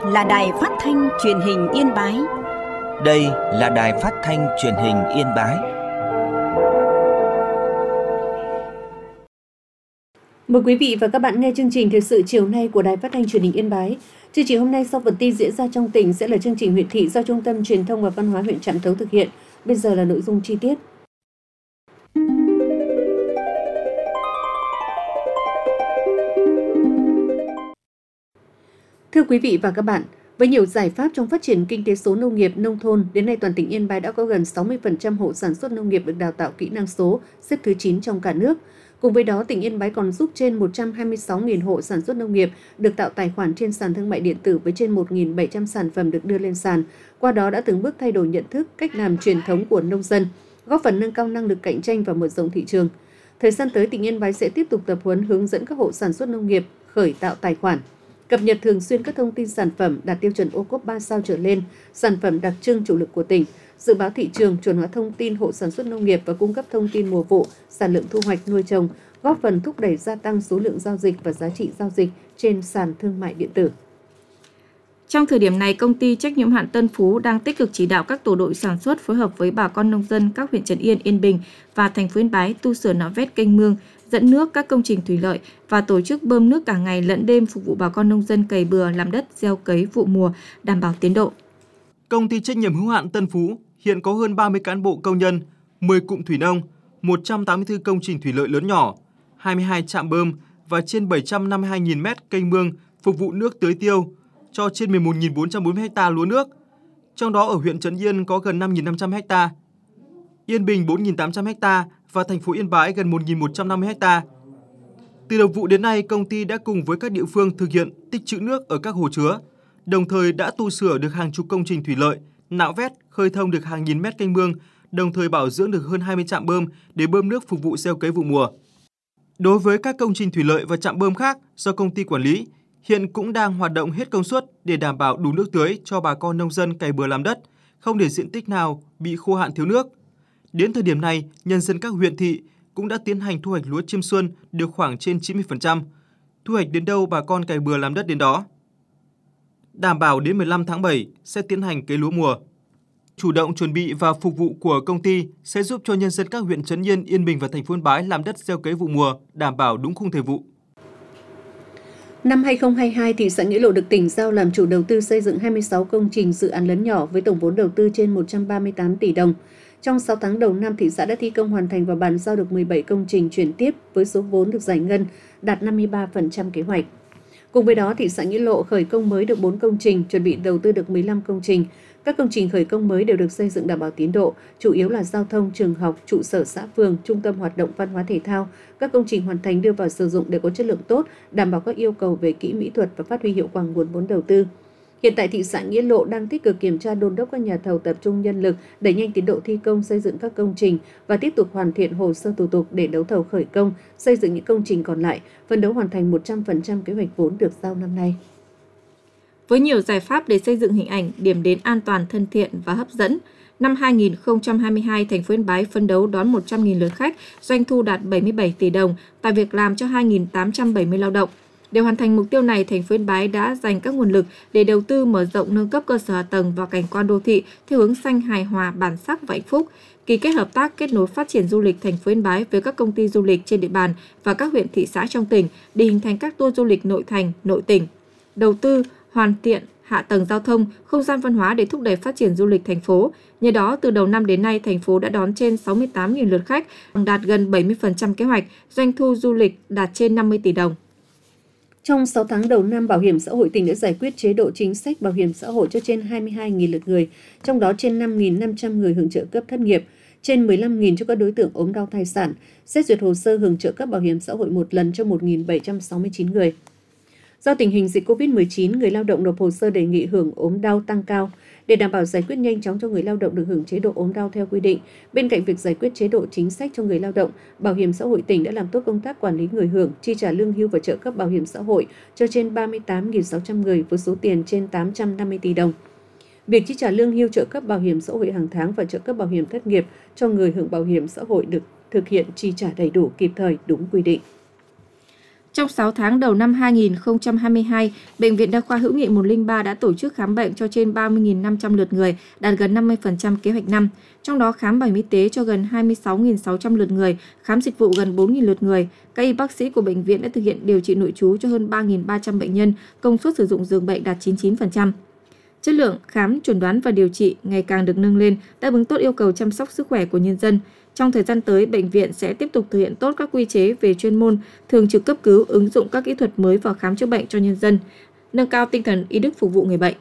là Đài Phát thanh Truyền hình Yên Bái. Đây là Đài Phát thanh Truyền hình Yên Bái. Mời quý vị và các bạn nghe chương trình thời sự chiều nay của Đài Phát thanh Truyền hình Yên Bái. Chương trình hôm nay sau phần tin diễn ra trong tỉnh sẽ là chương trình huyện thị do Trung tâm Truyền thông và Văn hóa huyện Trạm Tấu thực hiện. Bây giờ là nội dung chi tiết. Thưa quý vị và các bạn, với nhiều giải pháp trong phát triển kinh tế số nông nghiệp nông thôn, đến nay toàn tỉnh Yên Bái đã có gần 60% hộ sản xuất nông nghiệp được đào tạo kỹ năng số, xếp thứ 9 trong cả nước. Cùng với đó, tỉnh Yên Bái còn giúp trên 126.000 hộ sản xuất nông nghiệp được tạo tài khoản trên sàn thương mại điện tử với trên 1.700 sản phẩm được đưa lên sàn. Qua đó đã từng bước thay đổi nhận thức, cách làm truyền thống của nông dân, góp phần nâng cao năng lực cạnh tranh và mở rộng thị trường. Thời gian tới, tỉnh Yên Bái sẽ tiếp tục tập huấn hướng dẫn các hộ sản xuất nông nghiệp khởi tạo tài khoản, cập nhật thường xuyên các thông tin sản phẩm đạt tiêu chuẩn ô cốp 3 sao trở lên, sản phẩm đặc trưng chủ lực của tỉnh, dự báo thị trường, chuẩn hóa thông tin hộ sản xuất nông nghiệp và cung cấp thông tin mùa vụ, sản lượng thu hoạch nuôi trồng, góp phần thúc đẩy gia tăng số lượng giao dịch và giá trị giao dịch trên sàn thương mại điện tử. Trong thời điểm này, công ty trách nhiệm hữu hạn Tân Phú đang tích cực chỉ đạo các tổ đội sản xuất phối hợp với bà con nông dân các huyện Trấn Yên, Yên Bình và thành phố Yên Bái tu sửa nạo vét kênh mương, dẫn nước các công trình thủy lợi và tổ chức bơm nước cả ngày lẫn đêm phục vụ bà con nông dân cày bừa, làm đất, gieo cấy vụ mùa, đảm bảo tiến độ. Công ty trách nhiệm hữu hạn Tân Phú hiện có hơn 30 cán bộ công nhân, 10 cụm thủy nông, 184 công trình thủy lợi lớn nhỏ, 22 trạm bơm và trên 752.000 mét kênh mương phục vụ nước tưới tiêu cho trên 11.440 ha lúa nước. Trong đó ở huyện Trấn Yên có gần 5.500 ha, Yên Bình 4.800 ha và thành phố Yên Bái gần 1.150 ha. Từ đầu vụ đến nay, công ty đã cùng với các địa phương thực hiện tích trữ nước ở các hồ chứa, đồng thời đã tu sửa được hàng chục công trình thủy lợi, nạo vét, khơi thông được hàng nghìn mét kênh mương, đồng thời bảo dưỡng được hơn 20 trạm bơm để bơm nước phục vụ gieo cấy vụ mùa. Đối với các công trình thủy lợi và trạm bơm khác do công ty quản lý, hiện cũng đang hoạt động hết công suất để đảm bảo đủ nước tưới cho bà con nông dân cày bừa làm đất, không để diện tích nào bị khô hạn thiếu nước. Đến thời điểm này, nhân dân các huyện thị cũng đã tiến hành thu hoạch lúa chiêm xuân được khoảng trên 90%. Thu hoạch đến đâu bà con cày bừa làm đất đến đó. Đảm bảo đến 15 tháng 7 sẽ tiến hành cấy lúa mùa. Chủ động chuẩn bị và phục vụ của công ty sẽ giúp cho nhân dân các huyện Trấn Yên, Yên Bình và thành phố Yên Bái làm đất gieo cấy vụ mùa, đảm bảo đúng khung thời vụ. Năm 2022, thị xã Nghĩa Lộ được tỉnh giao làm chủ đầu tư xây dựng 26 công trình dự án lớn nhỏ với tổng vốn đầu tư trên 138 tỷ đồng. Trong 6 tháng đầu năm, thị xã đã thi công hoàn thành và bàn giao được 17 công trình chuyển tiếp với số vốn được giải ngân đạt 53% kế hoạch. Cùng với đó, thị xã Nghĩa Lộ khởi công mới được 4 công trình, chuẩn bị đầu tư được 15 công trình. Các công trình khởi công mới đều được xây dựng đảm bảo tiến độ, chủ yếu là giao thông, trường học, trụ sở xã phường, trung tâm hoạt động văn hóa thể thao. Các công trình hoàn thành đưa vào sử dụng để có chất lượng tốt, đảm bảo các yêu cầu về kỹ mỹ thuật và phát huy hiệu quả nguồn vốn đầu tư. Hiện tại, thị xã Nghĩa Lộ đang tích cực kiểm tra đôn đốc các nhà thầu tập trung nhân lực, đẩy nhanh tiến độ thi công xây dựng các công trình và tiếp tục hoàn thiện hồ sơ thủ tục để đấu thầu khởi công, xây dựng những công trình còn lại, phấn đấu hoàn thành 100% kế hoạch vốn được giao năm nay. Với nhiều giải pháp để xây dựng hình ảnh, điểm đến an toàn, thân thiện và hấp dẫn, năm 2022, thành phố Yên Bái phấn đấu đón 100.000 lượt khách, doanh thu đạt 77 tỷ đồng, tạo việc làm cho 2.870 lao động. Để hoàn thành mục tiêu này, thành phố Yên Bái đã dành các nguồn lực để đầu tư mở rộng nâng cấp cơ sở hạ tầng và cảnh quan đô thị theo hướng xanh, hài hòa, bản sắc và hạnh phúc, ký kết hợp tác kết nối phát triển du lịch thành phố Yên Bái với các công ty du lịch trên địa bàn và các huyện thị xã trong tỉnh để hình thành các tour du lịch nội thành, nội tỉnh. Đầu tư hoàn thiện hạ tầng giao thông, không gian văn hóa để thúc đẩy phát triển du lịch thành phố. Nhờ đó, từ đầu năm đến nay, thành phố đã đón trên 68.000 lượt khách, đạt gần 70% kế hoạch, doanh thu du lịch đạt trên 50 tỷ đồng. Trong 6 tháng đầu năm, Bảo hiểm xã hội tỉnh đã giải quyết chế độ chính sách bảo hiểm xã hội cho trên 22.000 lượt người, trong đó trên 5.500 người hưởng trợ cấp thất nghiệp, trên 15.000 cho các đối tượng ốm đau thai sản, xét duyệt hồ sơ hưởng trợ cấp bảo hiểm xã hội một lần cho 1.769 người. Do tình hình dịch COVID-19, người lao động nộp hồ sơ đề nghị hưởng ốm đau tăng cao. Để đảm bảo giải quyết nhanh chóng cho người lao động được hưởng chế độ ốm đau theo quy định, bên cạnh việc giải quyết chế độ chính sách cho người lao động, Bảo hiểm xã hội tỉnh đã làm tốt công tác quản lý người hưởng, chi trả lương hưu và trợ cấp bảo hiểm xã hội cho trên 38.600 người với số tiền trên 850 tỷ đồng. Việc chi trả lương hưu, trợ cấp bảo hiểm xã hội hàng tháng và trợ cấp bảo hiểm thất nghiệp cho người hưởng bảo hiểm xã hội được thực hiện chi trả đầy đủ, kịp thời, đúng quy định. Trong 6 tháng đầu năm 2022, Bệnh viện Đa khoa Hữu nghị 103 đã tổ chức khám bệnh cho trên 30.500 lượt người, đạt gần 50% kế hoạch năm. Trong đó khám bảo hiểm y tế cho gần 26.600 lượt người, khám dịch vụ gần 4.000 lượt người. Các y bác sĩ của bệnh viện đã thực hiện điều trị nội trú cho hơn 3.300 bệnh nhân, công suất sử dụng giường bệnh đạt 99%. Chất lượng khám, chẩn đoán và điều trị ngày càng được nâng lên, đáp ứng tốt yêu cầu chăm sóc sức khỏe của nhân dân. Trong thời gian tới, bệnh viện sẽ tiếp tục thực hiện tốt các quy chế về chuyên môn, thường trực cấp cứu, ứng dụng các kỹ thuật mới vào khám chữa bệnh cho nhân dân, nâng cao tinh thần y đức phục vụ người bệnh.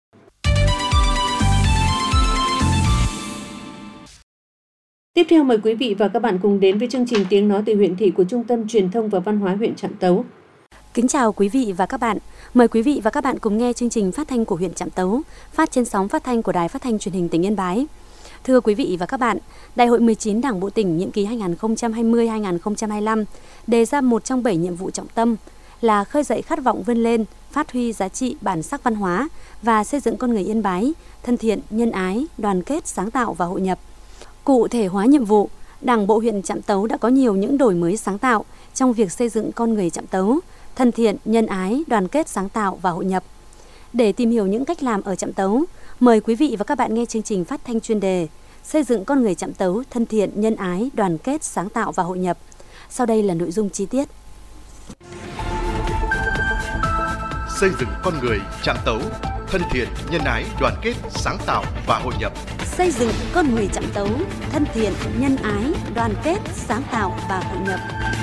Tiếp theo mời quý vị và các bạn cùng đến với chương trình Tiếng nói từ huyện thị của Trung tâm Truyền thông và Văn hóa huyện Trạm Tấu. Kính chào quý vị và các bạn. Mời quý vị và các bạn cùng nghe chương trình phát thanh của huyện Trạm Tấu, phát trên sóng phát thanh của Đài Phát thanh Truyền hình tỉnh Yên Bái. Thưa quý vị và các bạn, Đại hội 19 Đảng bộ tỉnh nhiệm kỳ 2020-2025 đề ra một trong 7 nhiệm vụ trọng tâm là khơi dậy khát vọng vươn lên, phát huy giá trị bản sắc văn hóa và xây dựng con người Yên Bái thân thiện, nhân ái, đoàn kết, sáng tạo và hội nhập. Cụ thể hóa nhiệm vụ, Đảng bộ huyện Trạm Tấu đã có nhiều những đổi mới sáng tạo trong việc xây dựng con người Trạm Tấu thân thiện, nhân ái, đoàn kết, sáng tạo và hội nhập. Để tìm hiểu những cách làm ở Trạm Tấu, mời quý vị và các bạn nghe chương trình phát thanh chuyên đề Xây dựng con người Trạm Tấu thân thiện, nhân ái, đoàn kết, sáng tạo và hội nhập. Sau đây là nội dung chi tiết. Xây dựng con người Trạm Tấu thân thiện, nhân ái, đoàn kết, sáng tạo và hội nhập. Xây dựng con người Trạm Tấu thân thiện, nhân ái, đoàn kết, sáng tạo và hội nhập.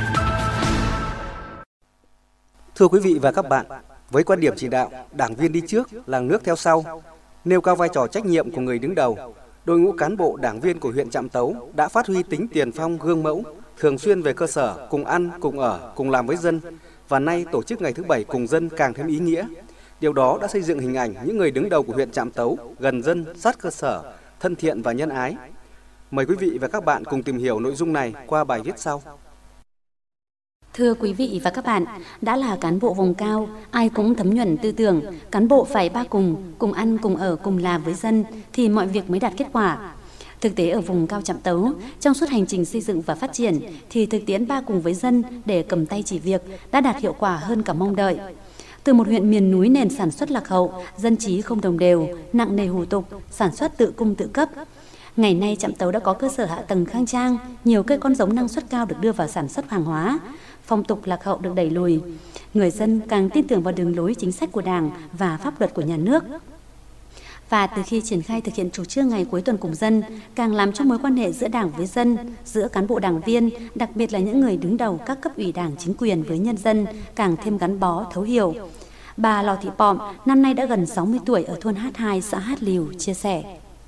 Thưa quý vị và các bạn, với quan điểm chỉ đạo đảng viên đi trước, làng nước theo sau, nêu cao vai trò trách nhiệm của người đứng đầu, đội ngũ cán bộ đảng viên của huyện Trạm Tấu đã phát huy tính tiền phong gương mẫu, thường xuyên về cơ sở, cùng ăn, cùng ở, cùng làm với dân, và nay tổ chức ngày thứ 7 cùng dân càng thêm ý nghĩa. Điều đó đã xây dựng hình ảnh những người đứng đầu của huyện Trạm Tấu gần dân, sát cơ sở, thân thiện và nhân ái. Mời quý vị và các bạn cùng tìm hiểu nội dung này qua bài viết sau. Thưa quý vị và các bạn, đã là cán bộ vùng cao, ai cũng thấm nhuần tư tưởng, cán bộ phải ba cùng ăn, cùng ở, cùng làm với dân thì mọi việc mới đạt kết quả. Thực tế ở vùng cao Trạm Tấu, trong suốt hành trình xây dựng và phát triển thì thực tiễn ba cùng với dân để cầm tay chỉ việc đã đạt hiệu quả hơn cả mong đợi. Từ một huyện miền núi nền sản xuất lạc hậu, dân trí không đồng đều, nặng nề hủ tục, sản xuất tự cung tự cấp. Ngày nay Trạm Tấu đã có cơ sở hạ tầng khang trang, nhiều cây con giống năng suất cao được đưa vào sản xuất hàng hóa, phong tục lạc hậu được đẩy lùi. Người dân càng tin tưởng vào đường lối chính sách của Đảng và pháp luật của nhà nước. Và từ khi triển khai thực hiện chủ trương ngày cuối tuần cùng dân, càng làm cho mối quan hệ giữa Đảng với dân, giữa cán bộ đảng viên, đặc biệt là những người đứng đầu các cấp ủy Đảng chính quyền với nhân dân, càng thêm gắn bó, thấu hiểu. Bà Lò Thị Pọm, năm nay đã gần 60 tuổi ở thôn Hát2, xã Hát Lìu, chia sẻ.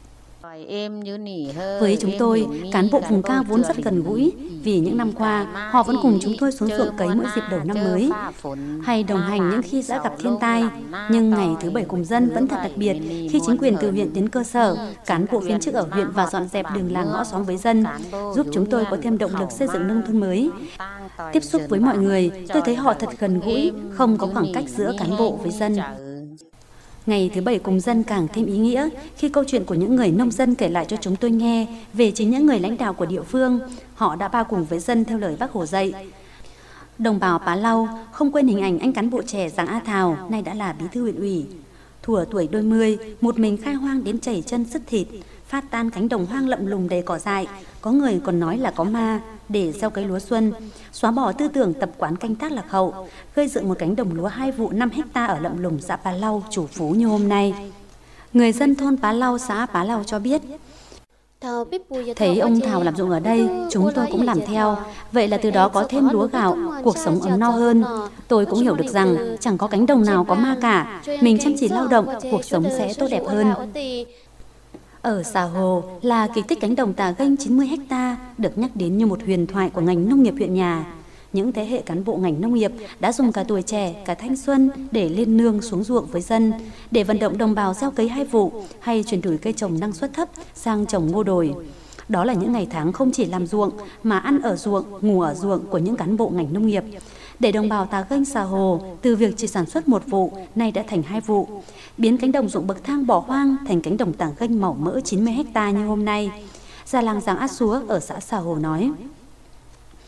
Với chúng tôi, cán bộ vùng cao vốn rất gần gũi, vì những năm qua, họ vẫn cùng chúng tôi xuống ruộng cấy mỗi dịp đầu năm mới, hay đồng hành những khi đã gặp thiên tai. Nhưng ngày thứ 7 cùng dân vẫn thật đặc biệt khi chính quyền từ huyện đến cơ sở, cán bộ viên chức ở huyện và dọn dẹp đường làng ngõ xóm với dân, giúp chúng tôi có thêm động lực xây dựng nông thôn mới. Tiếp xúc với mọi người, tôi thấy họ thật gần gũi, không có khoảng cách giữa cán bộ với dân. Ngày thứ 7 cùng dân càng thêm ý nghĩa khi câu chuyện của những người nông dân kể lại cho chúng tôi nghe về chính những người lãnh đạo của địa phương. Họ đã ba cùng với dân theo lời Bác Hồ dạy. Đồng bào Pá Lau không quên hình ảnh anh cán bộ trẻ Giàng A Thào, nay đã là bí thư huyện ủy. Thuở tuổi đôi mươi, một mình khai hoang đến chảy chân sứt thịt, phát tan cánh đồng hoang lậm lùng đầy cỏ dại, có người còn nói là có ma, để gieo cấy lúa xuân, xóa bỏ tư tưởng tập quán canh tác lạc hậu, gây dựng một cánh đồng lúa 2 vụ 5 ha ở lậm lùng xã Pá Lau, chủ phú như hôm nay. Người dân thôn Pá Lau, xã Pá Lau cho biết, thấy ông Thào làm ruộng ở đây, chúng tôi cũng làm theo. Vậy là từ đó có thêm lúa gạo, cuộc sống ấm no hơn. Tôi cũng hiểu được rằng chẳng có cánh đồng nào có ma cả. Mình chăm chỉ lao động, cuộc sống sẽ tốt đẹp hơn. Ở Xà Hồ là kỳ tích cánh đồng Tà Ganh 90 ha được nhắc đến như một huyền thoại của ngành nông nghiệp huyện nhà. Những thế hệ cán bộ ngành nông nghiệp đã dùng cả tuổi trẻ, cả thanh xuân để lên nương xuống ruộng với dân, để vận động đồng bào gieo cấy 2 vụ hay chuyển đổi cây trồng năng suất thấp sang trồng ngô đồi. Đó là những ngày tháng không chỉ làm ruộng mà ăn ở ruộng, ngủ ở ruộng của những cán bộ ngành nông nghiệp. Để đồng bào Tà Ganh Xà Hồ từ việc chỉ sản xuất 1 vụ nay đã thành 2 vụ, biến cánh đồng ruộng bậc thang bỏ hoang thành cánh đồng Tà Ganh màu mỡ 90 ha như hôm nay. Già làng Giàng A Xúa ở xã Xà Hồ nói: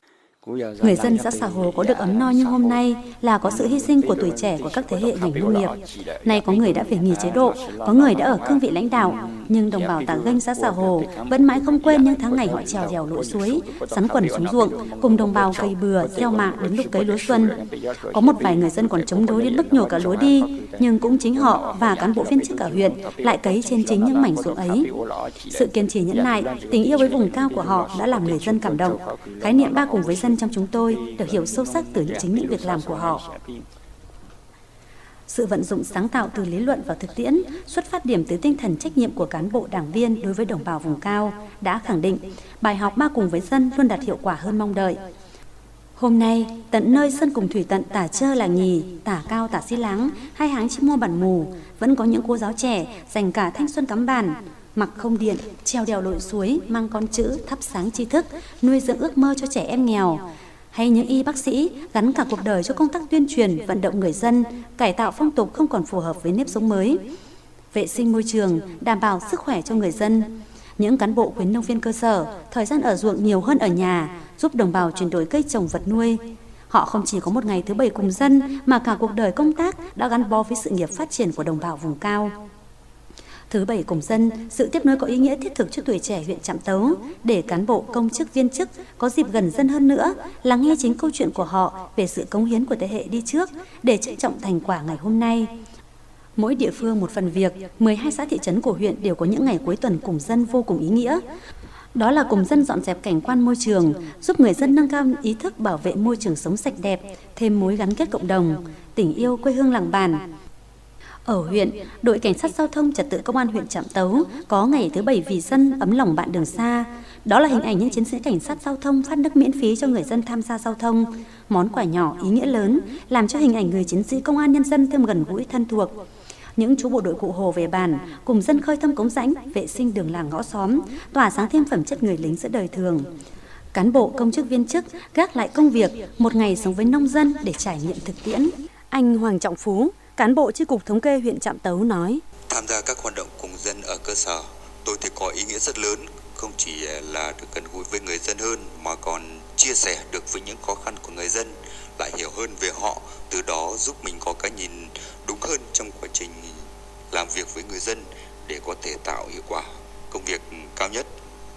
Người dân xã Xà Hồ có được ấm no như hôm nay là có sự hy sinh của tuổi trẻ của các thế hệ ngành nông nghiệp. Nay có người đã về nghỉ chế độ, có người đã ở cương vị lãnh đạo, nhưng đồng bào Tà Ganh xã Xà Hồ vẫn mãi không quên những tháng ngày họ trèo đèo lội suối, sắn quần xuống ruộng, cùng đồng bào cày bừa, gieo mạ đến lúc cấy lúa xuân. Có một vài người dân còn chống đối đến mức nhổ cả lúa đi, nhưng cũng chính họ và cán bộ viên chức cả huyện lại cấy trên chính những mảnh ruộng ấy. Sự kiên trì nhẫn nại, tình yêu với vùng cao của họ đã làm người dân cảm động. Khái niệm ba cùng với dân trong chúng tôi được hiểu sâu sắc từ chính những việc làm của họ. Sự vận dụng sáng tạo từ lý luận vào thực tiễn, xuất phát điểm từ tinh thần trách nhiệm của cán bộ đảng viên đối với đồng bào vùng cao, đã khẳng định bài học ba cùng với dân luôn đạt hiệu quả hơn mong đợi. Hôm nay, tận nơi sơn cùng thủy tận Tả Chơ Làng Nhì, Tả Cao Tả Xí Láng, hai háng chim mua bản mù, vẫn có những cô giáo trẻ dành cả thanh xuân cắm bản, mặc không điện, treo đèo lội suối, mang con chữ, thắp sáng tri thức, nuôi dưỡng ước mơ cho trẻ em nghèo. Hay những y bác sĩ gắn cả cuộc đời cho công tác tuyên truyền, vận động người dân, cải tạo phong tục không còn phù hợp với nếp sống mới, vệ sinh môi trường, đảm bảo sức khỏe cho người dân. Những cán bộ khuyến nông viên cơ sở, thời gian ở ruộng nhiều hơn ở nhà, giúp đồng bào chuyển đổi cây trồng vật nuôi. Họ không chỉ có một ngày thứ Bảy cùng dân, mà cả cuộc đời công tác đã gắn bó với sự nghiệp phát triển của đồng bào vùng cao. Thứ Bảy cùng dân, sự tiếp nối có ý nghĩa thiết thực cho tuổi trẻ huyện Trạm Tấu, để cán bộ, công chức, viên chức có dịp gần dân hơn nữa, lắng nghe chính câu chuyện của họ về sự cống hiến của thế hệ đi trước, để trân trọng thành quả ngày hôm nay. Mỗi địa phương một phần việc, 12 xã thị trấn của huyện đều có những ngày cuối tuần cùng dân vô cùng ý nghĩa. Đó là cùng dân dọn dẹp cảnh quan môi trường, giúp người dân nâng cao ý thức bảo vệ môi trường sống sạch đẹp, thêm mối gắn kết cộng đồng, tình yêu quê hương làng bản. Ở huyện, đội cảnh sát giao thông trật tự công an huyện Trạm Tấu có ngày thứ Bảy vì dân ấm lòng bạn đường xa. Đó là hình ảnh những chiến sĩ cảnh sát giao thông phát nước miễn phí cho người dân tham gia giao thông. Món quà nhỏ ý nghĩa lớn, làm cho hình ảnh người chiến sĩ công an nhân dân thêm gần gũi thân thuộc. Những chú bộ đội Cụ Hồ về bản, cùng dân khơi thâm cống rãnh, vệ sinh đường làng ngõ xóm, tỏa sáng thêm phẩm chất người lính giữa đời thường. Cán bộ, công chức, viên chức gác lại công việc, một ngày sống với nông dân để trải nghiệm thực tiễn. Anh Hoàng Trọng Phú, cán bộ chi cục thống kê huyện Trạm Tấu nói: Tham gia các hoạt động cùng dân ở cơ sở, tôi thấy có ý nghĩa rất lớn, không chỉ là được gần gũi với người dân hơn mà còn chia sẻ được với những khó khăn của người dân, lại hiểu hơn về họ, từ đó giúp mình có cái nhìn đúng hơn trong quá trình làm việc với người dân để có thể tạo hiệu quả công việc cao nhất.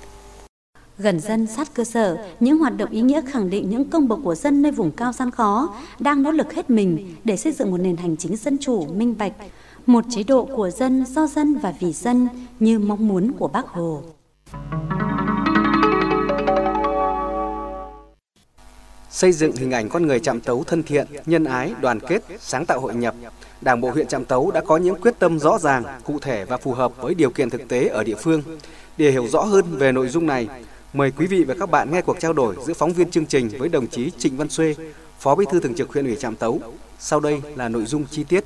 Gần dân sát cơ sở, những hoạt động ý nghĩa khẳng định những công bộc của dân nơi vùng cao gian khó, đang nỗ lực hết mình để xây dựng một nền hành chính dân chủ, minh bạch, một chế độ của dân, do dân và vì dân như mong muốn của Bác Hồ. Xây dựng hình ảnh con người Trạm Tấu thân thiện, nhân ái, đoàn kết, sáng tạo hội nhập, Đảng bộ huyện Trạm Tấu đã có những quyết tâm rõ ràng, cụ thể và phù hợp với điều kiện thực tế ở địa phương. Để hiểu rõ hơn về nội dung này, mời quý vị và các bạn nghe cuộc trao đổi giữa phóng viên chương trình với đồng chí Trịnh Văn Xuê, Phó Bí thư Thường trực huyện ủy Trạm Tấu. Sau đây là nội dung chi tiết.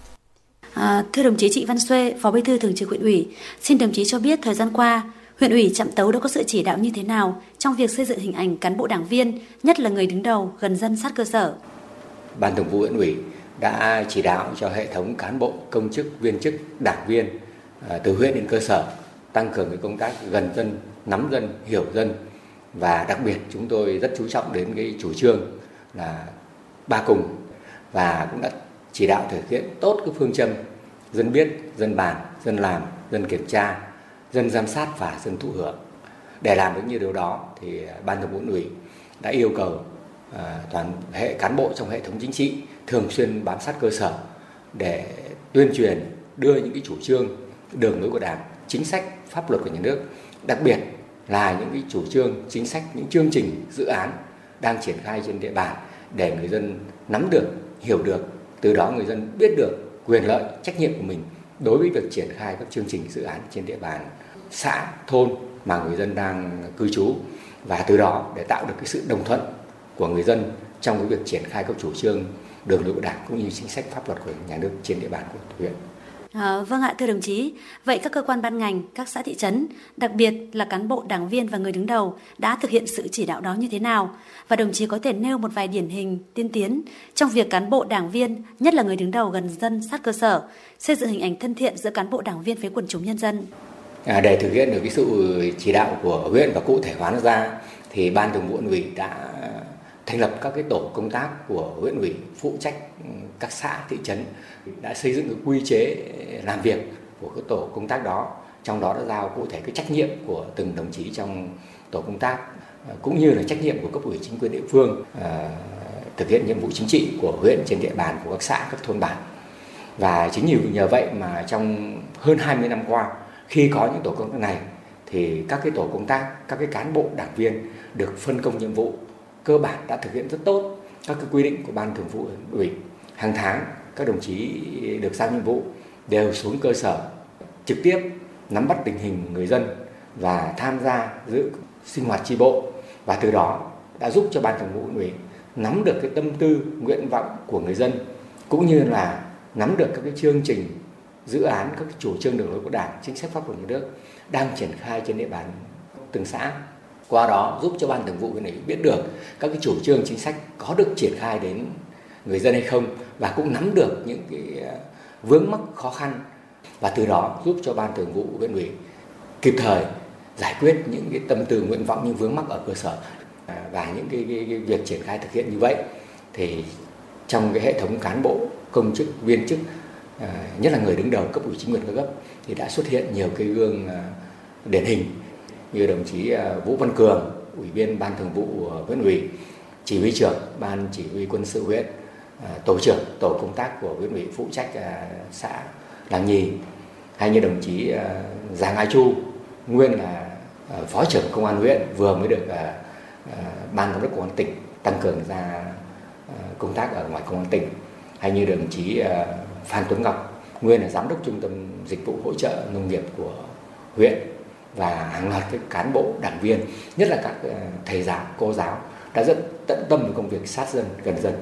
Thưa đồng chí Trịnh Văn Xuê, Phó Bí thư Thường trực huyện ủy, xin đồng chí cho biết thời gian qua, huyện ủy Trạm Tấu đã có sự chỉ đạo như thế nào trong việc xây dựng hình ảnh cán bộ đảng viên, nhất là người đứng đầu, gần dân sát cơ sở? Ban Thường vụ huyện ủy đã chỉ đạo cho hệ thống cán bộ, công chức, viên chức, đảng viên từ huyện đến cơ sở tăng cường cái công tác gần dân, nắm dân, hiểu dân, và đặc biệt chúng tôi rất chú trọng đến cái chủ trương là ba cùng, và cũng đã chỉ đạo thực hiện tốt cái phương châm dân biết, dân bàn, dân làm, dân kiểm tra, dân giám sát và dân thụ hưởng. Để làm được như điều đó thì Ban Thường vụ huyện ủy đã yêu cầu toàn hệ cán bộ trong hệ thống chính trị thường xuyên bám sát cơ sở để tuyên truyền, đưa những cái chủ trương, đường lối của Đảng, chính sách, pháp luật của nhà nước, đặc biệt là những cái chủ trương, chính sách, những chương trình, dự án đang triển khai trên địa bàn để người dân nắm được, hiểu được, từ đó người dân biết được quyền lợi, trách nhiệm của mình đối với việc triển khai các chương trình, dự án trên địa bàn xã, thôn mà người dân đang cư trú, và từ đó để tạo được cái sự đồng thuận của người dân trong cái việc triển khai các chủ trương, đường lối của Đảng cũng như chính sách pháp luật của nhà nước trên địa bàn của huyện. Vâng ạ, thưa đồng chí, vậy các cơ quan ban ngành, các xã thị trấn, đặc biệt là cán bộ, đảng viên và người đứng đầu đã thực hiện sự chỉ đạo đó như thế nào? Và đồng chí có thể nêu một vài điển hình tiên tiến trong việc cán bộ, đảng viên, nhất là người đứng đầu gần dân sát cơ sở, xây dựng hình ảnh thân thiện giữa cán bộ, đảng viên với quần chúng nhân dân? Để thực hiện được cái sự chỉ đạo của huyện và cụ thể hóa nó ra, thì Ban Thường vụ huyện ủy đã thành lập các cái tổ công tác của huyện ủy phụ trách các xã, thị trấn, đã xây dựng cái quy chế làm việc của cái tổ công tác đó, trong đó đã giao cụ thể cái trách nhiệm của từng đồng chí trong tổ công tác, cũng như là trách nhiệm của cấp ủy chính quyền địa phương thực hiện nhiệm vụ chính trị của huyện trên địa bàn của các xã, các thôn bản. Và chính nhờ vậy mà trong hơn 20 năm qua, khi có những tổ công tác này thì các cái tổ công tác, các cái cán bộ đảng viên được phân công nhiệm vụ cơ bản đã thực hiện rất tốt các cái quy định của Ban Thường vụ huyện ủy. Hàng tháng các đồng chí được giao nhiệm vụ đều xuống cơ sở trực tiếp nắm bắt tình hình người dân và tham gia dự sinh hoạt chi bộ, và từ đó đã giúp cho Ban Thường vụ huyện ủy nắm được cái tâm tư, nguyện vọng của người dân, cũng như là nắm được các cái chương trình, dự án, các chủ trương đường lối của Đảng, chính sách pháp luật nhà nước đang triển khai trên địa bàn từng xã. Qua đó giúp cho Ban Thường vụ huyện ủy biết được các cái chủ trương chính sách có được triển khai đến người dân hay không, và cũng nắm được những cái vướng mắc khó khăn, và từ đó giúp cho Ban Thường vụ huyện ủy kịp thời giải quyết những cái tâm tư, nguyện vọng, những vướng mắc ở cơ sở. Và những cái việc triển khai thực hiện như vậy thì trong cái hệ thống cán bộ, công chức, viên chức, nhất là người đứng đầu cấp ủy chính quyền các cấp, thì đã xuất hiện nhiều cái gương điển hình như đồng chí Vũ Văn Cường, Ủy viên Ban Thường vụ huyện ủy, Chỉ huy trưởng Ban Chỉ huy Quân sự huyện, tổ trưởng tổ công tác của huyện ủy phụ trách xã Làng Nhì, hay như đồng chí Giàng A Chu, nguyên là Phó trưởng Công an huyện, vừa mới được Ban Giám đốc Công an tỉnh tăng cường ra công tác ở ngoài Công an tỉnh, hay như đồng chí Phan Tuấn Ngọc, nguyên là Giám đốc Trung tâm Dịch vụ Hỗ trợ Nông nghiệp của huyện, và hàng loạt các cán bộ, đảng viên, nhất là các thầy giáo, cô giáo đã rất tận tâm với công việc sát dân, gần dân.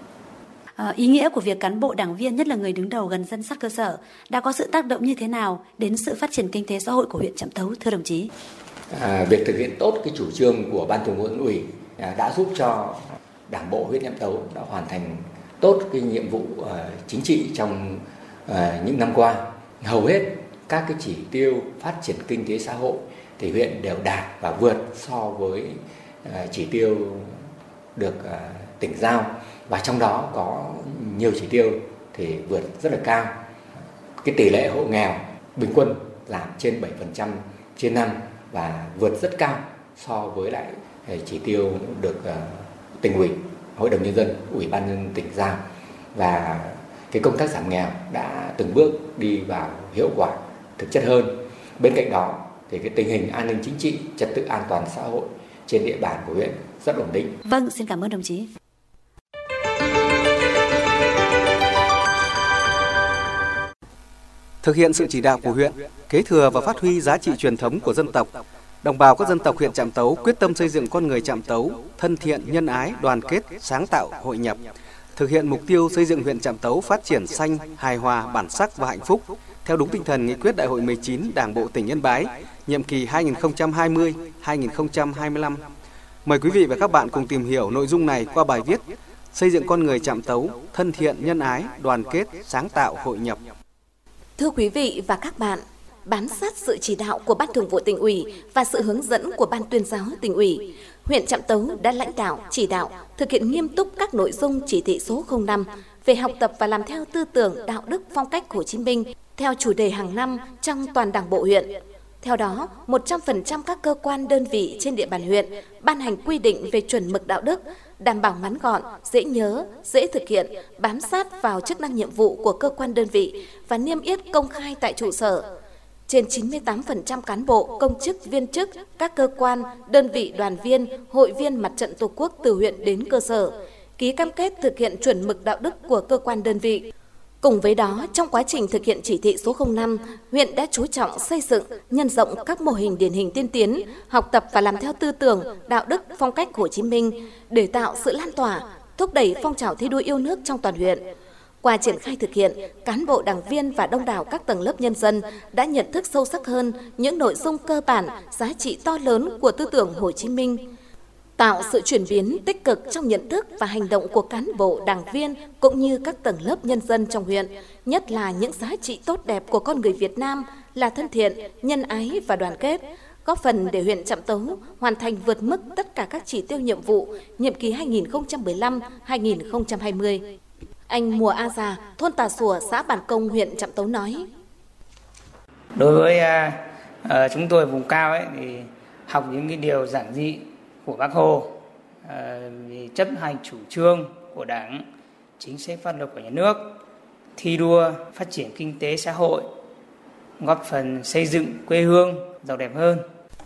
Ý nghĩa của việc cán bộ đảng viên, nhất là người đứng đầu gần dân, sát cơ sở, đã có sự tác động như thế nào đến sự phát triển kinh tế xã hội của huyện Trạm Tấu, thưa đồng chí? Việc thực hiện tốt cái chủ trương của Ban Thường vụ huyện ủy đã giúp cho Đảng bộ huyện Trạm Tấu đã hoàn thành tốt cái nhiệm vụ chính trị trong những năm qua. Hầu hết các cái chỉ tiêu phát triển kinh tế xã hội thì huyện đều đạt và vượt so với chỉ tiêu được tỉnh giao, và trong đó có nhiều chỉ tiêu thì vượt rất là cao. Cái tỷ lệ hộ nghèo bình quân giảm trên 7% trên năm và vượt rất cao so với lại chỉ tiêu được tỉnh ủy, Hội đồng Nhân dân, Ủy ban nhân dân tỉnh giao. Và cái công tác giảm nghèo đã từng bước đi vào hiệu quả, thực chất hơn. Bên cạnh đó thì cái tình hình an ninh chính trị, trật tự an toàn xã hội trên địa bàn của huyện rất ổn định. Vâng, xin cảm ơn đồng chí. Thực hiện sự chỉ đạo của huyện, kế thừa và phát huy giá trị truyền thống của dân tộc, đồng bào các dân tộc huyện Trạm Tấu quyết tâm xây dựng con người Trạm Tấu thân thiện, nhân ái, đoàn kết, sáng tạo, hội nhập, thực hiện mục tiêu xây dựng huyện Trạm Tấu phát triển xanh, hài hòa, bản sắc và hạnh phúc theo đúng tinh thần nghị quyết Đại hội 19 Đảng bộ tỉnh Yên Bái, nhiệm kỳ 2020-2025. Mời quý vị và các bạn cùng tìm hiểu nội dung này qua bài viết Xây dựng con người Trạm Tấu thân thiện, nhân ái, đoàn kết, sáng tạo, hội nhập. Thưa quý vị và các bạn, bám sát sự chỉ đạo của Ban Thường vụ Tỉnh ủy và sự hướng dẫn của Ban Tuyên giáo Tỉnh ủy, huyện Trạm Tấu đã lãnh đạo, chỉ đạo thực hiện nghiêm túc các nội dung chỉ thị số 05 về học tập và làm theo tư tưởng, đạo đức, phong cách Hồ Chí Minh theo chủ đề hàng năm trong toàn Đảng bộ huyện. Theo đó, 100% các cơ quan đơn vị trên địa bàn huyện ban hành quy định về chuẩn mực đạo đức, đảm bảo ngắn gọn, dễ nhớ, dễ thực hiện, bám sát vào chức năng nhiệm vụ của cơ quan đơn vị và niêm yết công khai tại trụ sở. Trên 98% cán bộ, công chức, viên chức, các cơ quan, đơn vị, đoàn viên, hội viên Mặt trận Tổ quốc từ huyện đến cơ sở, ký cam kết thực hiện chuẩn mực đạo đức của cơ quan đơn vị. Cùng với đó, trong quá trình thực hiện chỉ thị số 05, huyện đã chú trọng xây dựng, nhân rộng các mô hình điển hình tiên tiến, học tập và làm theo tư tưởng, đạo đức, phong cách Hồ Chí Minh để tạo sự lan tỏa, thúc đẩy phong trào thi đua yêu nước trong toàn huyện. Qua triển khai thực hiện, cán bộ đảng viên và đông đảo các tầng lớp nhân dân đã nhận thức sâu sắc hơn những nội dung cơ bản, giá trị to lớn của tư tưởng Hồ Chí Minh, tạo sự chuyển biến tích cực trong nhận thức và hành động của cán bộ, đảng viên cũng như các tầng lớp nhân dân trong huyện, nhất là những giá trị tốt đẹp của con người Việt Nam là thân thiện, nhân ái và đoàn kết, góp phần để huyện Trạm Tấu hoàn thành vượt mức tất cả các chỉ tiêu nhiệm vụ nhiệm kỳ 2015-2020. Anh Mùa A Già, thôn Tà Sùa, xã Bản Công, huyện Trạm Tấu nói: Đối với chúng tôi vùng cao ấy, thì học những cái điều giản dị của Bác Hồ, chấp hành chủ trương của Đảng, chính sách pháp luật của nhà nước, thi đua phát triển kinh tế xã hội, góp phần xây dựng quê hương giàu đẹp hơn.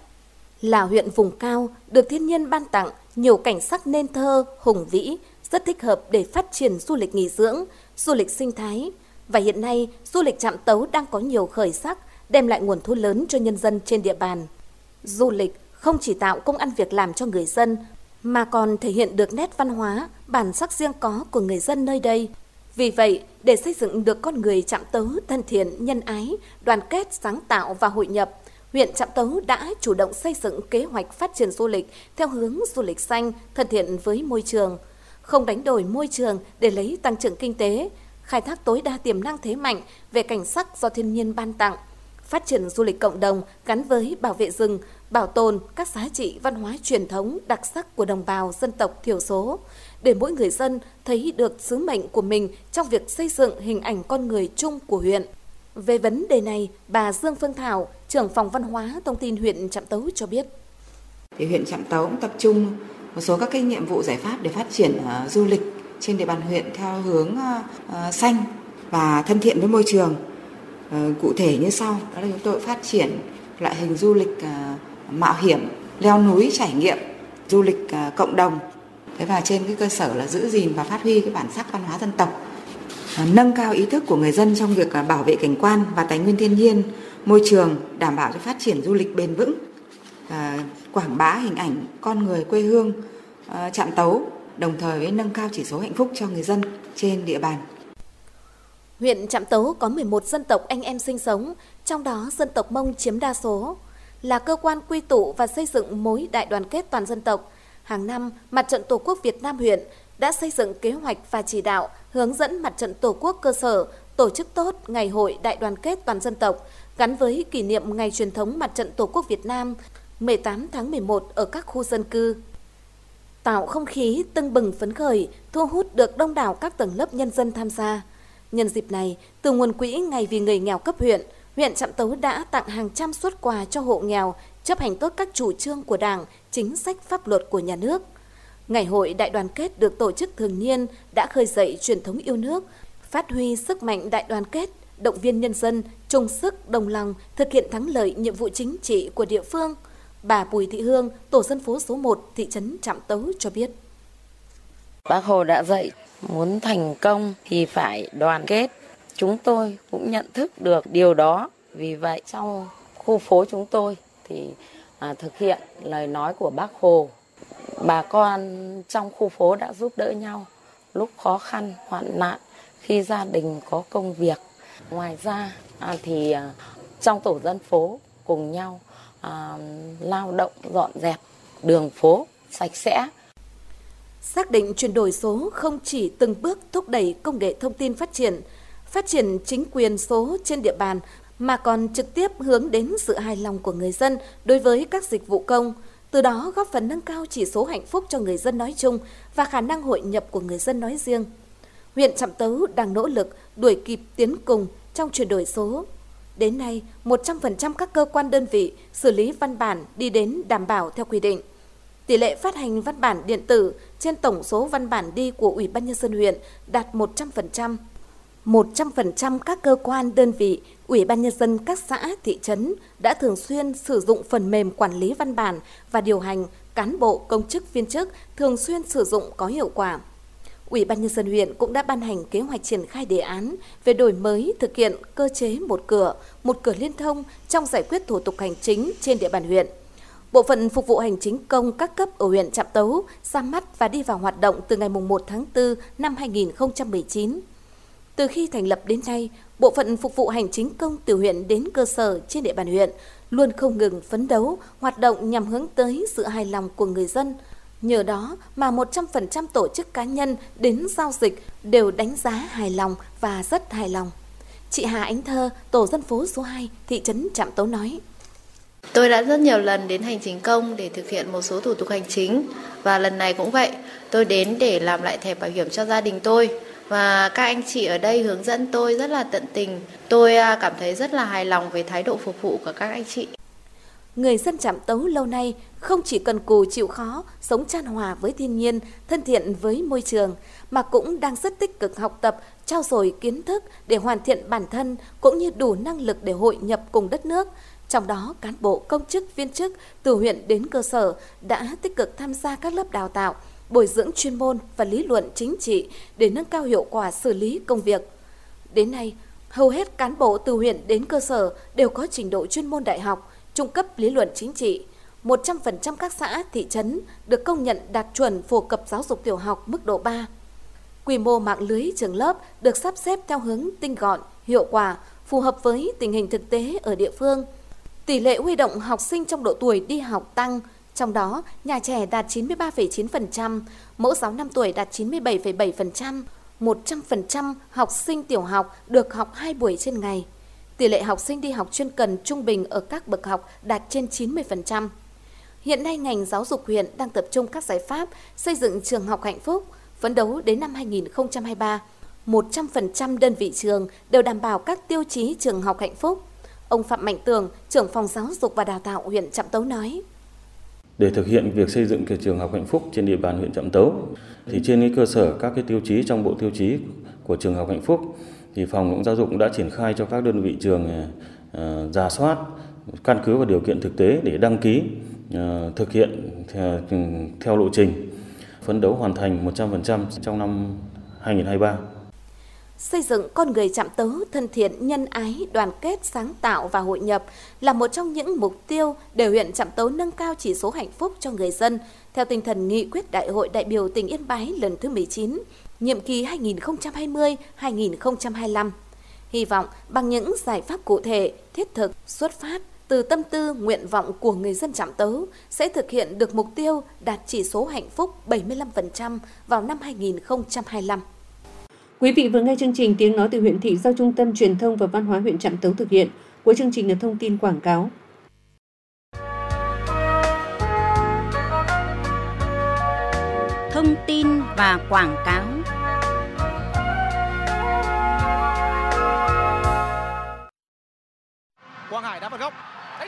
Là huyện vùng cao được thiên nhiên ban tặng nhiều cảnh sắc nên thơ, hùng vĩ, rất thích hợp để phát triển du lịch nghỉ dưỡng, du lịch sinh thái. Và hiện nay, du lịch Trạm Tấu đang có nhiều khởi sắc, đem lại nguồn thu lớn cho nhân dân trên địa bàn. Du lịch không chỉ tạo công ăn việc làm cho người dân, mà còn thể hiện được nét văn hóa, bản sắc riêng có của người dân nơi đây. Vì vậy, để xây dựng được con người Trạm Tấu thân thiện, nhân ái, đoàn kết, sáng tạo và hội nhập, huyện Trạm Tấu đã chủ động xây dựng kế hoạch phát triển du lịch theo hướng du lịch xanh, thân thiện với môi trường, không đánh đổi môi trường để lấy tăng trưởng kinh tế, khai thác tối đa tiềm năng thế mạnh về cảnh sắc do thiên nhiên ban tặng, phát triển du lịch cộng đồng gắn với bảo vệ rừng, bảo tồn các giá trị văn hóa truyền thống đặc sắc của đồng bào dân tộc thiểu số, để mỗi người dân thấy được sứ mệnh của mình trong việc xây dựng hình ảnh con người chung của huyện. Về vấn đề này, bà Dương Phương Thảo, trưởng phòng văn hóa thông tin huyện Trạm Tấu cho biết. Thì huyện Trạm Tấu cũng tập trung một số các cái nhiệm vụ giải pháp để phát triển du lịch trên địa bàn huyện theo hướng xanh và thân thiện với môi trường. Cụ thể như sau, đó là chúng tôi phát triển loại hình du lịch mạo hiểm, leo núi trải nghiệm, du lịch cộng đồng. Thế và trên cái cơ sở là giữ gìn và phát huy cái bản sắc văn hóa dân tộc, nâng cao ý thức của người dân trong việc bảo vệ cảnh quan và tài nguyên thiên nhiên, môi trường, đảm bảo cho phát triển du lịch bền vững, quảng bá hình ảnh con người quê hương Trạm Tấu, đồng thời với nâng cao chỉ số hạnh phúc cho người dân trên địa bàn. Huyện Trạm Tấu có 11 dân tộc anh em sinh sống, trong đó dân tộc Mông chiếm đa số. Là cơ quan quy tụ và xây dựng mối đại đoàn kết toàn dân tộc, hàng năm Mặt trận Tổ quốc Việt Nam huyện đã xây dựng kế hoạch và chỉ đạo hướng dẫn Mặt trận Tổ quốc cơ sở tổ chức tốt Ngày hội đại đoàn kết toàn dân tộc gắn với kỷ niệm Ngày truyền thống Mặt trận Tổ quốc Việt Nam 18 tháng 11 ở các khu dân cư. Tạo không khí tưng bừng phấn khởi, thu hút được đông đảo các tầng lớp nhân dân tham gia. Nhân dịp này, từ nguồn quỹ Ngày vì người nghèo cấp huyện Trạm Tấu đã tặng hàng trăm suất quà cho hộ nghèo, chấp hành tốt các chủ trương của Đảng, chính sách pháp luật của nhà nước. Ngày hội đại đoàn kết được tổ chức thường niên đã khơi dậy truyền thống yêu nước, phát huy sức mạnh đại đoàn kết, động viên nhân dân chung sức đồng lòng thực hiện thắng lợi nhiệm vụ chính trị của địa phương. Bà Bùi Thị Hương, tổ dân phố số 1, thị trấn Trạm Tấu cho biết. Bác Hồ đã dạy muốn thành công thì phải đoàn kết. Chúng tôi cũng nhận thức được điều đó. Vì vậy trong khu phố chúng tôi thì thực hiện lời nói của Bác Hồ. Bà con trong khu phố đã giúp đỡ nhau lúc khó khăn, hoạn nạn, khi gia đình có công việc. Ngoài ra thì trong tổ dân phố cùng nhau lao động dọn dẹp đường phố sạch sẽ. Xác định chuyển đổi số không chỉ từng bước thúc đẩy công nghệ thông tin phát triển chính quyền số trên địa bàn, mà còn trực tiếp hướng đến sự hài lòng của người dân đối với các dịch vụ công, từ đó góp phần nâng cao chỉ số hạnh phúc cho người dân nói chung và khả năng hội nhập của người dân nói riêng. Huyện Trạm Tấu đang nỗ lực đuổi kịp tiến cùng trong chuyển đổi số. Đến nay, 100% các cơ quan đơn vị xử lý văn bản đi đến đảm bảo theo quy định. Tỷ lệ phát hành văn bản điện tử trên tổng số văn bản đi của Ủy ban Nhân dân huyện đạt 100%. 100% các cơ quan đơn vị, Ủy ban Nhân dân các xã, thị trấn đã thường xuyên sử dụng phần mềm quản lý văn bản và điều hành, cán bộ, công chức, viên chức thường xuyên sử dụng có hiệu quả. Ủy ban Nhân dân huyện cũng đã ban hành kế hoạch triển khai đề án về đổi mới thực hiện cơ chế một cửa liên thông trong giải quyết thủ tục hành chính trên địa bàn huyện. Bộ phận phục vụ hành chính công các cấp ở huyện Trạm Tấu ra mắt và đi vào hoạt động từ ngày 1 tháng 4 năm 2019. Từ khi thành lập đến nay, Bộ phận phục vụ hành chính công từ huyện đến cơ sở trên địa bàn huyện luôn không ngừng phấn đấu, hoạt động nhằm hướng tới sự hài lòng của người dân. Nhờ đó mà 100% tổ chức cá nhân đến giao dịch đều đánh giá hài lòng và rất hài lòng. Chị Hà Ánh Thơ, tổ dân phố số 2, thị trấn Trạm Tấu nói. Tôi đã rất nhiều lần đến hành chính công để thực hiện một số thủ tục hành chính và lần này cũng vậy. Tôi đến để làm lại thẻ bảo hiểm cho gia đình tôi và các anh chị ở đây hướng dẫn tôi rất là tận tình. Tôi cảm thấy rất là hài lòng về thái độ phục vụ của các anh chị. Người dân Trạm Tấu lâu nay không chỉ cần cù chịu khó, sống chan hòa với thiên nhiên, thân thiện với môi trường, mà cũng đang rất tích cực học tập, trau dồi kiến thức để hoàn thiện bản thân cũng như đủ năng lực để hội nhập cùng đất nước. Trong đó, cán bộ, công chức, viên chức từ huyện đến cơ sở đã tích cực tham gia các lớp đào tạo, bồi dưỡng chuyên môn và lý luận chính trị để nâng cao hiệu quả xử lý công việc. Đến nay, hầu hết cán bộ từ huyện đến cơ sở đều có trình độ chuyên môn đại học, trung cấp lý luận chính trị. 100% các xã, thị trấn được công nhận đạt chuẩn phổ cập giáo dục tiểu học mức độ 3. Quy mô mạng lưới trường lớp được sắp xếp theo hướng tinh gọn, hiệu quả, phù hợp với tình hình thực tế ở địa phương. Tỷ lệ huy động học sinh trong độ tuổi đi học tăng, trong đó nhà trẻ đạt 93,9%, mẫu giáo 5 tuổi đạt 97,7%, 100% học sinh tiểu học được học 2 buổi trên ngày. Tỷ lệ học sinh đi học chuyên cần trung bình ở các bậc học đạt trên 90%. Hiện nay, ngành giáo dục huyện đang tập trung các giải pháp xây dựng trường học hạnh phúc, phấn đấu đến năm 2023, 100% đơn vị trường đều đảm bảo các tiêu chí trường học hạnh phúc. Ông Phạm Mạnh Tường, trưởng phòng giáo dục và đào tạo huyện Trạm Tấu nói. Để thực hiện việc xây dựng cái trường học hạnh phúc trên địa bàn huyện Trạm Tấu, thì trên cái cơ sở các cái tiêu chí trong bộ tiêu chí của trường học hạnh phúc, thì phòng giáo dục cũng đã triển khai cho các đơn vị trường rà soát, căn cứ vào điều kiện thực tế để đăng ký thực hiện theo lộ trình, phấn đấu hoàn thành 100% trong năm 2023. Xây dựng con người Trạm Tấu thân thiện, nhân ái, đoàn kết, sáng tạo và hội nhập là một trong những mục tiêu để huyện Trạm Tấu nâng cao chỉ số hạnh phúc cho người dân theo tinh thần nghị quyết Đại hội đại biểu tỉnh Yên Bái lần thứ 19, nhiệm kỳ 2020-2025. Hy vọng bằng những giải pháp cụ thể, thiết thực, xuất phát từ tâm tư, nguyện vọng của người dân Trạm Tấu sẽ thực hiện được mục tiêu đạt chỉ số hạnh phúc 75% vào năm 2025. Quý vị vừa nghe chương trình Tiếng nói từ huyện thị do Trung tâm Truyền thông và Văn hóa huyện Trạm Tấu thực hiện. Cuối chương trình là thông tin quảng cáo. Thông tin và quảng cáo. Quang Hải đá vào góc.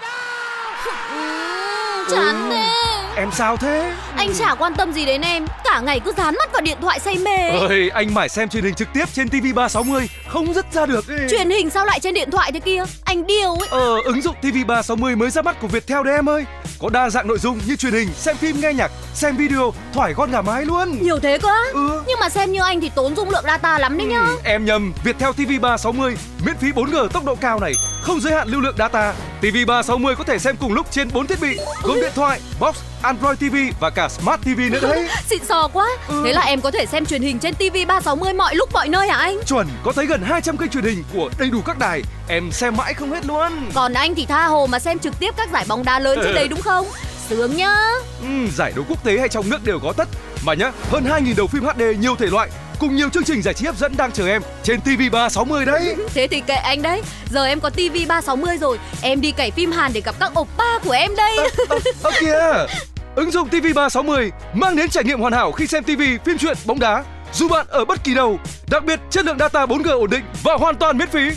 Chán thế. Em sao thế? Anh chả quan tâm gì đến em, cả ngày cứ dán mắt vào điện thoại say mê. Ơi, anh mải xem truyền hình trực tiếp trên TV360, không dứt ra được ấy. Truyền hình sao lại trên điện thoại thế kia? Anh điêu ấy. Ứng dụng TV360 mới ra mắt của Viettel đấy em ơi. Có đa dạng nội dung như truyền hình, xem phim, nghe nhạc, xem video, thoải con gà mái luôn. Nhiều thế cơ á? Nhưng mà xem như anh thì tốn dung lượng data lắm đấy nhá. Em nhầm, Viettel TV360 miễn phí 4G tốc độ cao này, không giới hạn lưu lượng data. TV360 có thể xem cùng lúc trên 4 thiết bị, gồm điện thoại, box, Android TV và cả Smart TV nữa đấy. Xịn sò quá. Thế là em có thể xem truyền hình trên TV360 mọi lúc mọi nơi hả anh? Chuẩn, có tới gần 200 kênh truyền hình của đầy đủ các đài, em xem mãi không hết luôn. Còn anh thì tha hồ mà xem trực tiếp các giải bóng đá lớn trên đấy đúng không? Sướng nhá. Giải đấu quốc tế hay trong nước đều có tất. Mà nhá, hơn 2.000 đầu phim HD nhiều thể loại cùng nhiều chương trình giải trí hấp dẫn đang chờ em trên TV360 đấy. Thế thì kệ anh đấy. Giờ em có TV360 rồi, em đi cày phim Hàn để gặp các oppa của em đây. Kìa. Ứng dụng TV360 mang đến trải nghiệm hoàn hảo khi xem TV, phim truyện, bóng đá dù bạn ở bất kỳ đâu. Đặc biệt chất lượng data 4G ổn định và hoàn toàn miễn phí.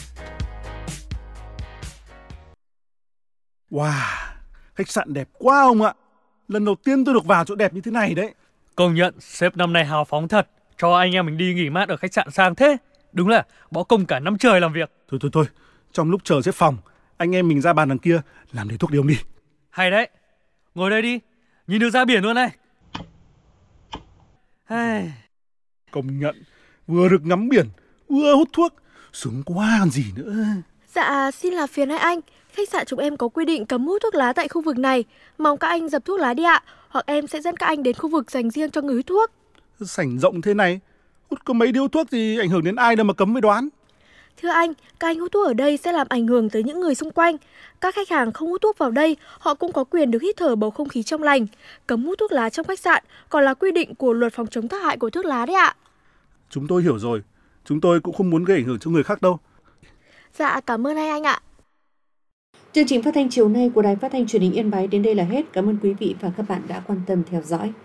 Wow, khách sạn đẹp quá ông ạ. Lần đầu tiên tôi được vào chỗ đẹp như thế này đấy. Công nhận sếp năm nay hào phóng thật, cho anh em mình đi nghỉ mát ở khách sạn sang thế. Đúng là bỏ công cả năm trời làm việc. Thôi, trong lúc chờ xếp phòng, anh em mình ra bàn đằng kia làm để thuốc đi ông đi. Hay đấy, ngồi đây đi, nhìn được ra biển luôn này. Công nhận, vừa được ngắm biển, vừa hút thuốc, sướng quá còn gì nữa. Dạ, xin là phiền hai anh. Khách sạn chúng em có quy định cấm hút thuốc lá tại khu vực này. Mong các anh dập thuốc lá đi ạ. Hoặc em sẽ dẫn các anh đến khu vực dành riêng cho người hút thuốc. Sảnh rộng thế này, hút có mấy điếu thuốc thì ảnh hưởng đến ai đâu mà cấm mới đoán. Thưa anh, các anh hút thuốc ở đây sẽ làm ảnh hưởng tới những người xung quanh. Các khách hàng không hút thuốc vào đây, họ cũng có quyền được hít thở bầu không khí trong lành. Cấm hút thuốc lá trong khách sạn còn là quy định của luật phòng chống tác hại của thuốc lá đấy ạ. Chúng tôi hiểu rồi, chúng tôi cũng không muốn gây ảnh hưởng cho người khác đâu. Dạ, cảm ơn hai anh ạ. Chương trình phát thanh chiều nay của Đài Phát thanh Truyền hình Yên Bái đến đây là hết. Cảm ơn quý vị và các bạn đã quan tâm theo dõi.